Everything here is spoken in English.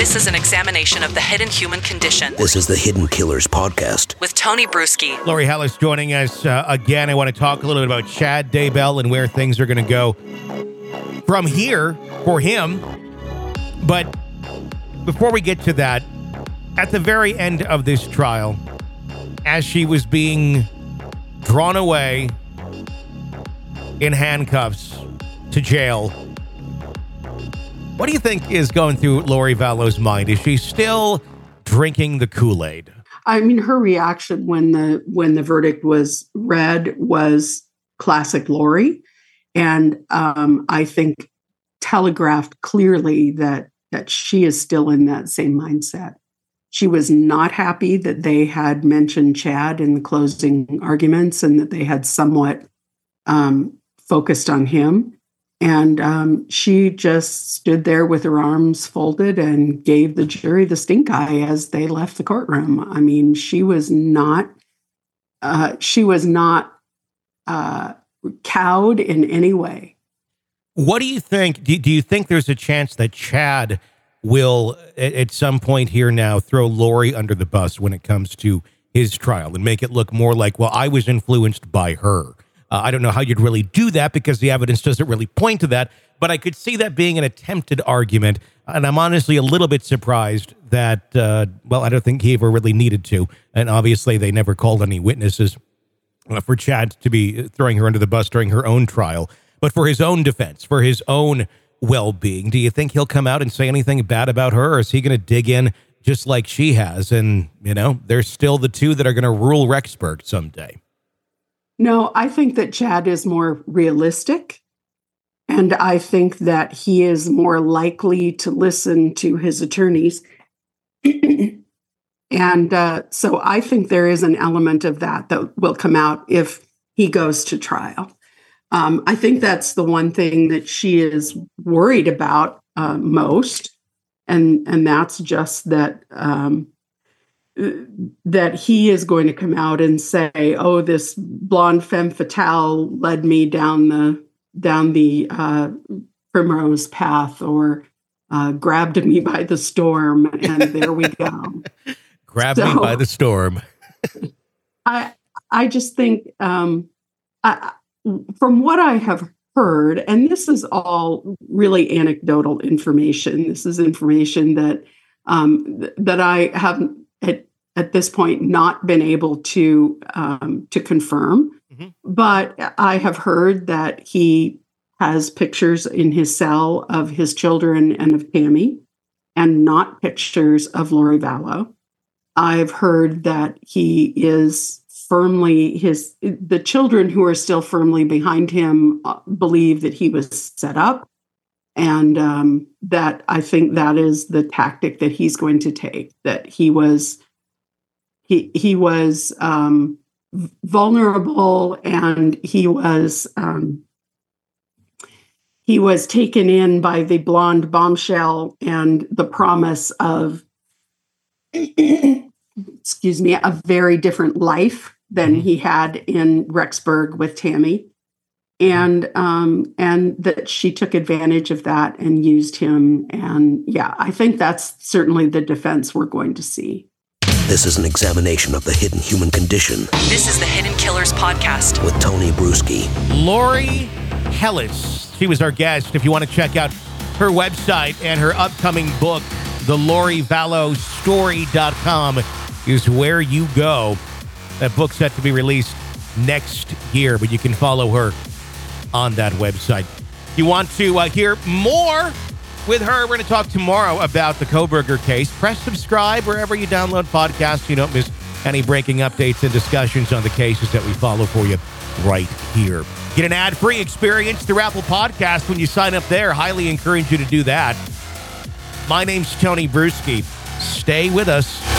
This is an examination of the hidden human condition. This is the Hidden Killers podcast. With Tony Brueski. Lori Hellis joining us again. I want to talk a little bit about Chad Daybell and where things are going to go from here for him. But before we get to that, at the very end of this trial, as she was being drawn away in handcuffs to jail, what do you think is going through Lori Vallow's mind? Is she still drinking the Kool-Aid? I mean, her reaction when the verdict was read was classic Lori, and I think telegraphed clearly that she is still in that same mindset. She was not happy that they had mentioned Chad in the closing arguments and that they had somewhat focused on him. And she just stood there with her arms folded and gave the jury the stink eye as they left the courtroom. I mean, she was not cowed in any way. What do you think? Do you think there's a chance that Chad will, at some point here now, throw Lori under the bus when it comes to his trial and make it look more like, well, I was influenced by her? I don't know how you'd really do that because the evidence doesn't really point to that, but I could see that being an attempted argument, and I'm honestly a little bit surprised that, I don't think he ever really needed to, and obviously they never called any witnesses for Chad to be throwing her under the bus during her own trial, but for his own defense, for his own well-being. Do you think he'll come out and say anything bad about her, or is he going to dig in just like she has, and, there's still the two that are going to rule Rexburg someday? No, I think that Chad is more realistic, and I think that he is more likely to listen to his attorneys. And so I think there is an element of that will come out if he goes to trial. I think that's the one thing that she is worried about most, and that's just that that he is going to come out and say, "Oh, this blonde femme fatale led me down the primrose path," or grabbed me by the storm, and there we go. Grabbed me by the storm. I just think, from what I have heard, and this is all really anecdotal information. This is information that I haven't at this point not been able to confirm. Mm-hmm. But I have heard that he has pictures in his cell of his children and of Tammy, and not pictures of Lori Vallow. I've heard that he is the children who are still firmly behind him believe that he was set up, and that I think that is the tactic that he's going to take, that he was vulnerable, and he was taken in by the blonde bombshell and the promise of a very different life than he had in Rexburg with Tammy, and that she took advantage of that and used him. And yeah, I think that's certainly the defense we're going to see. This is an examination of the hidden human condition. This is the Hidden Killers podcast with Tony Brueski. Lori Hellis, she was our guest. If you want to check out her website and her upcoming book, the LoriVallowStory.com is where you go. That book's set to be released next year, but you can follow her on that website. If you want to hear more with her, we're going to talk tomorrow about the Kohberger case. Press subscribe wherever you download podcasts so you don't miss any breaking updates and discussions on the cases that we follow for you right here. Get an ad-free experience through Apple Podcasts when you sign up there. Highly encourage you to do that. My name's Tony Brueski. Stay with us.